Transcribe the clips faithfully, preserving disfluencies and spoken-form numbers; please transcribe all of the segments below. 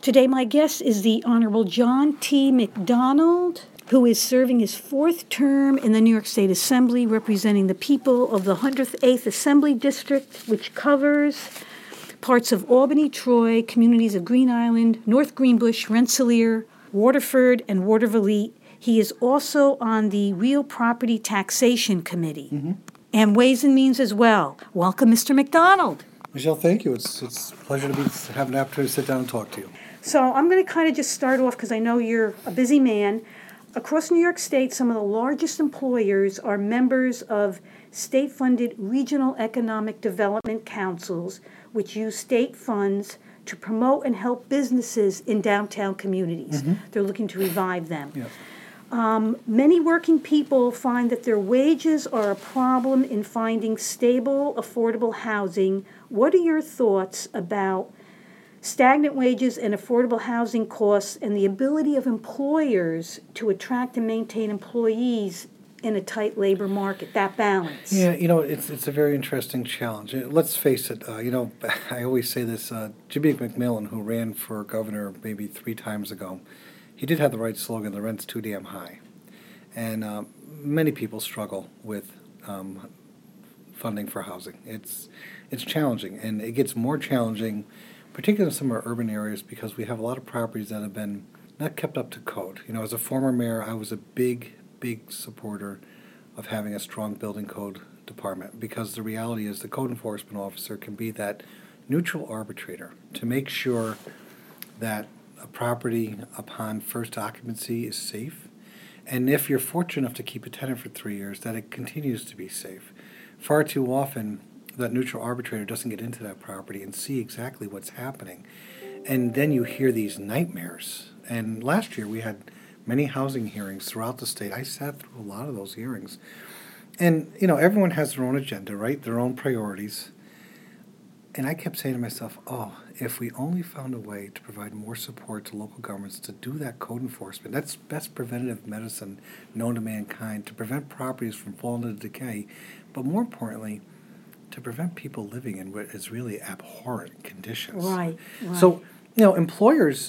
Today, my guest is the Honorable John T. McDonald, who is serving his fourth term in the New York State Assembly, representing the people of the one hundred eighth Assembly District, which covers parts of Albany, Troy, communities of Green Island, North Greenbush, Rensselaer, Waterford, and Waterville. He is also on the Real Property Taxation Committee mm-hmm. and Ways and Means as well. Welcome, Mister McDonald. Michelle, thank you. It's it's a pleasure to be have an opportunity to sit down and talk to you. So I'm going to kind of just start off because I know you're a busy man. Across New York State, some of the largest employers are members of state-funded regional economic development councils, which use state funds to promote and help businesses in downtown communities. Mm-hmm. They're looking to revive them. Yes. Um, many working people find that their wages are a problem in finding stable, affordable housing. What are your thoughts about stagnant wages and affordable housing costs and the ability of employers to attract and maintain employees in a tight labor market, that balance? Yeah, you know, it's it's a very interesting challenge. Let's face it, uh, you know, I always say this, uh, Jimmy McMillan, who ran for governor maybe three times ago, he did have the right slogan, the rent's too damn high. And uh, many people struggle with um, funding for housing. It's it's challenging, and it gets more challenging, particularly in some of our urban areas, because we have a lot of properties that have been not kept up to code. You know, as a former mayor, I was a big, big supporter of having a strong building code department, because the reality is the code enforcement officer can be that neutral arbitrator to make sure that a property upon first occupancy is safe, and if you're fortunate enough to keep a tenant for three years, that it continues to be safe. Far too often, that neutral arbitrator doesn't get into that property and see exactly what's happening. And then you hear these nightmares. And last year we had many housing hearings throughout the state. I sat through a lot of those hearings. And, you know, everyone has their own agenda, right? Their own priorities. And I kept saying to myself, oh, if we only found a way to provide more support to local governments to do that code enforcement, that's best preventative medicine known to mankind, to prevent properties from falling into decay, but more importantly, to prevent people living in what is really abhorrent conditions. Right, right. So, you know, employers,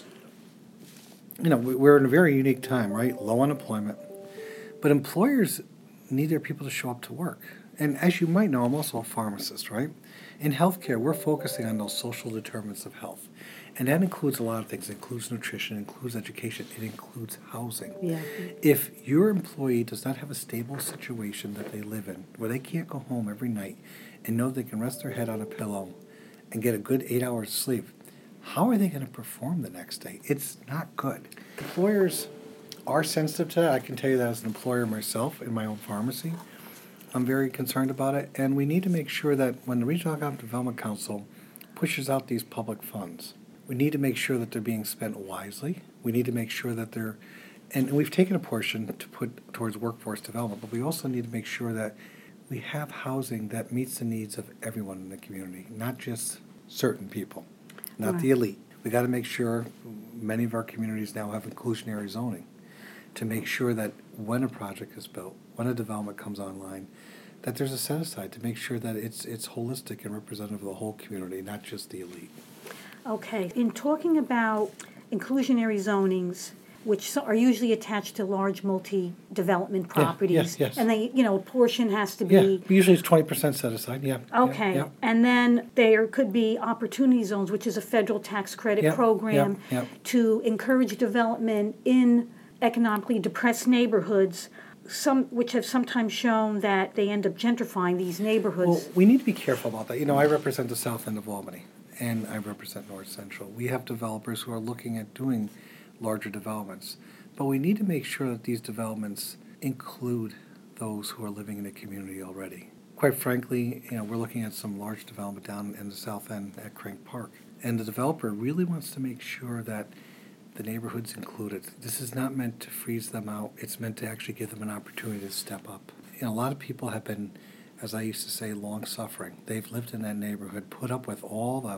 you know, we're in a very unique time, right? Low unemployment. But employers need their people to show up to work. And as you might know, I'm also a pharmacist, right? In healthcare, we're focusing on those social determinants of health. And that includes a lot of things. It includes nutrition, it includes education, it includes housing. Yeah. If your employee does not have a stable situation that they live in, where they can't go home every night and know they can rest their head on a pillow and get a good eight hours of sleep, how are they going to perform the next day? It's not good. Employers are sensitive to that. I can tell you that as an employer myself in my own pharmacy. I'm very concerned about it, and we need to make sure that when the Regional Economic Development Council pushes out these public funds, we need to make sure that they're being spent wisely. We need to make sure that they're, and we've taken a portion to put towards workforce development, but we also need to make sure that we have housing that meets the needs of everyone in the community, not just certain people, not right. the elite. We got to make sure many of our communities now have inclusionary zoning to make sure that when a project is built, when a development comes online, that there's a set aside to make sure that it's it's holistic and representative of the whole community, not just the elite. Okay. In talking about inclusionary zonings, which are usually attached to large multi-development properties, yeah, yes, yes. and they, you know, a portion has to be. Yeah, usually it's twenty percent set aside. Yeah. Okay, yeah, yeah. And then there could be opportunity zones, which is a federal tax credit yeah, program yeah, yeah. to encourage development in economically depressed neighborhoods. Some which have sometimes shown that they end up gentrifying these neighborhoods. Well, we need to be careful about that. You know, I represent the south end of Albany, and I represent North Central. We have developers who are looking at doing larger developments, but we need to make sure that these developments include those who are living in the community already. Quite frankly, you know, we're looking at some large development down in the south end at Crank Park, and the developer really wants to make sure that the neighborhood's included. This is not meant to freeze them out. It's meant to actually give them an opportunity to step up. You know, a lot of people have been, as I used to say, long suffering. They've lived in that neighborhood, put up with all the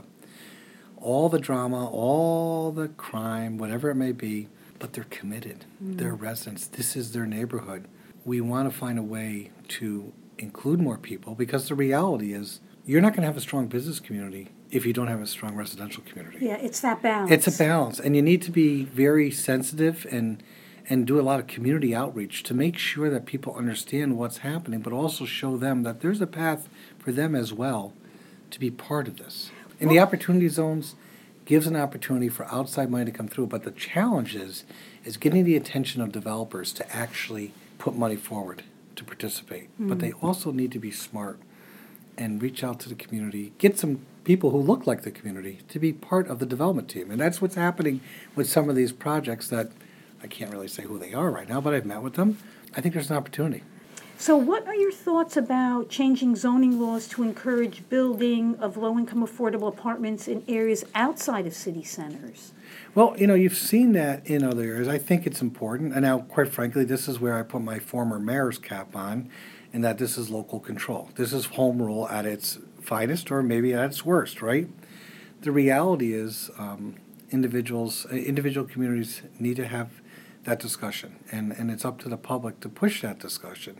all the drama, all the crime, whatever it may be, but they're committed. Mm. They're residents. This is their neighborhood. We want to find a way to include more people, because the reality is You're not going to have a strong business community if you don't have a strong residential community. Yeah, it's that balance. It's a balance, and you need to be very sensitive and and do a lot of community outreach to make sure that people understand what's happening, but also show them that there's a path for them as well to be part of this. And the opportunity zones gives an opportunity for outside money to come through, but the challenge is, is getting the attention of developers to actually put money forward to participate. Mm. But they also need to be smart and reach out to the community, get some people who look like the community to be part of the development team. And that's what's happening with some of these projects that I can't really say who they are right now, but I've met with them. I think there's an opportunity. So what are your thoughts about changing zoning laws to encourage building of low-income affordable apartments in areas outside of city centers? Well, you know, you've seen that in other areas. I think it's important. And now, quite frankly, this is where I put my former mayor's cap on, in that this is local control. This is home rule at its finest, or maybe at its worst, right? The reality is um, individuals, uh, individual communities need to have that discussion, and, and it's up to the public to push that discussion.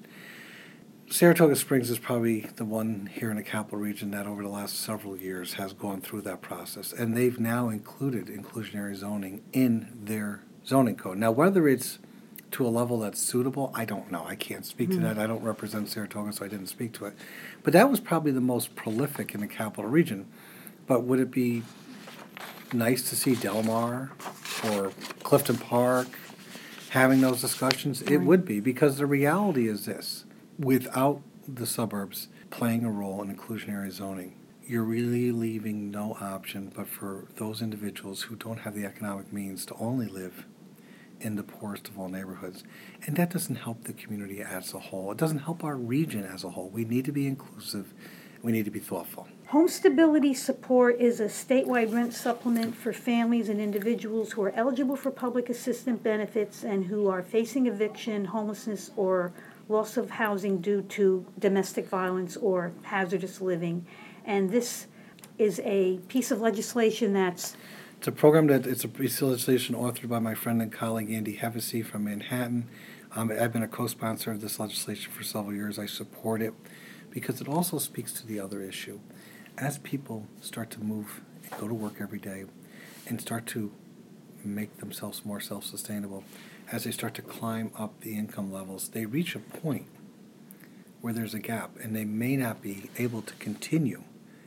Saratoga Springs is probably the one here in the capital region that over the last several years has gone through that process, and they've now included inclusionary zoning in their zoning code. Now, whether it's to a level that's suitable, I don't know. I can't speak mm-hmm. to that. I don't represent Saratoga, so I didn't speak to it. But that was probably the most prolific in the capital region. But would it be nice to see Del Mar or Clifton Park having those discussions? It would be, because the reality is this. Without the suburbs playing a role in inclusionary zoning, you're really leaving no option but for those individuals who don't have the economic means to only live in the poorest of all neighborhoods. And that doesn't help the community as a whole. It doesn't help our region as a whole. We need to be inclusive. We need to be thoughtful. Home stability support is a statewide rent supplement for families and individuals who are eligible for public assistance benefits and who are facing eviction, homelessness, or loss of housing due to domestic violence or hazardous living. And this is a piece of legislation that's... It's a program that, it's a piece of legislation authored by my friend and colleague Andy Hevesy from Manhattan. Um, I've been a co-sponsor of this legislation for several years. I support it because it also speaks to the other issue. As people start to move and go to work every day and start to make themselves more self-sustainable, as they start to climb up the income levels, they reach a point where there's a gap and they may not be able to continue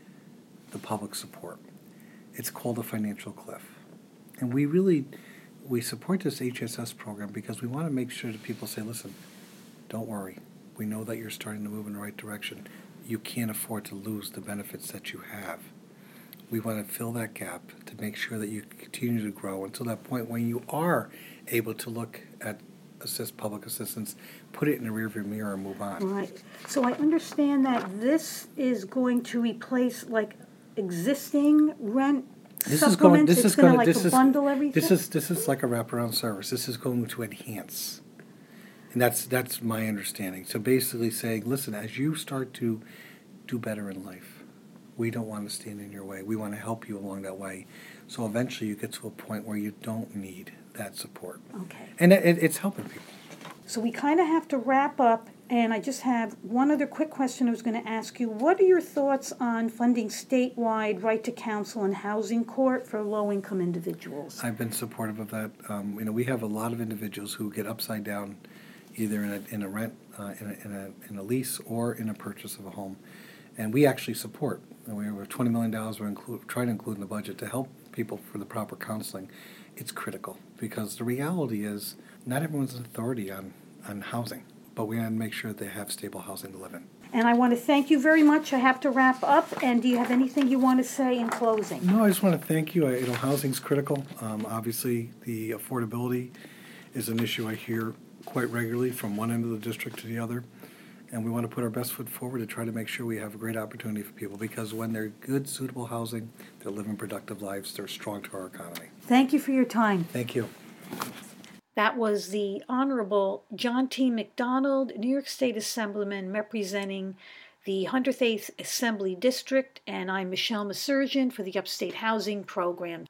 the public support. It's called a financial cliff. And we really, we support this H S S program because we want to make sure that people say, listen, don't worry. We know that you're starting to move in the right direction. You can't afford to lose the benefits that you have. We want to fill that gap to make sure that you continue to grow until that point when you are able to look at assist public assistance, put it in the rearview mirror and move on. Right. So I understand that this is going to replace like existing rent this supplements. Is going, this it's is going to like this is, bundle everything. This is this is like a wraparound service. This is going to enhance. And that's that's my understanding. So basically saying, listen, as you start to do better in life, we don't want to stand in your way. We want to help you along that way. So eventually you get to a point where you don't need that support. Okay. And it, it's helping people. So we kind of have to wrap up, and I just have one other quick question I was going to ask you. What are your thoughts on funding statewide right to counsel and housing court for low-income individuals? I've been supportive of that. Um, you know, we have a lot of individuals who get upside down either in a, in a rent, uh, in, a, in, a, in a lease, or in a purchase of a home. And we actually support. And we have twenty million dollars we're include, trying to include in the budget to help people for the proper counseling. It's critical because the reality is not everyone's an authority on, on housing, but we want to make sure that they have stable housing to live in. And I want to thank you very much. I have to wrap up. And do you have anything you want to say in closing? No, I just want to thank you. I, you know, housing's critical. Um, obviously, the affordability is an issue I hear quite regularly from one end of the district to the other. And we want to put our best foot forward to try to make sure we have a great opportunity for people, because when they're good, suitable housing, they're living productive lives, they're strong to our economy. Thank you for your time. Thank you. That was the Honorable John T. McDonald, New York State Assemblyman representing the one hundred eighth Assembly District, and I'm Michelle Masurgeon for the Upstate Housing Program.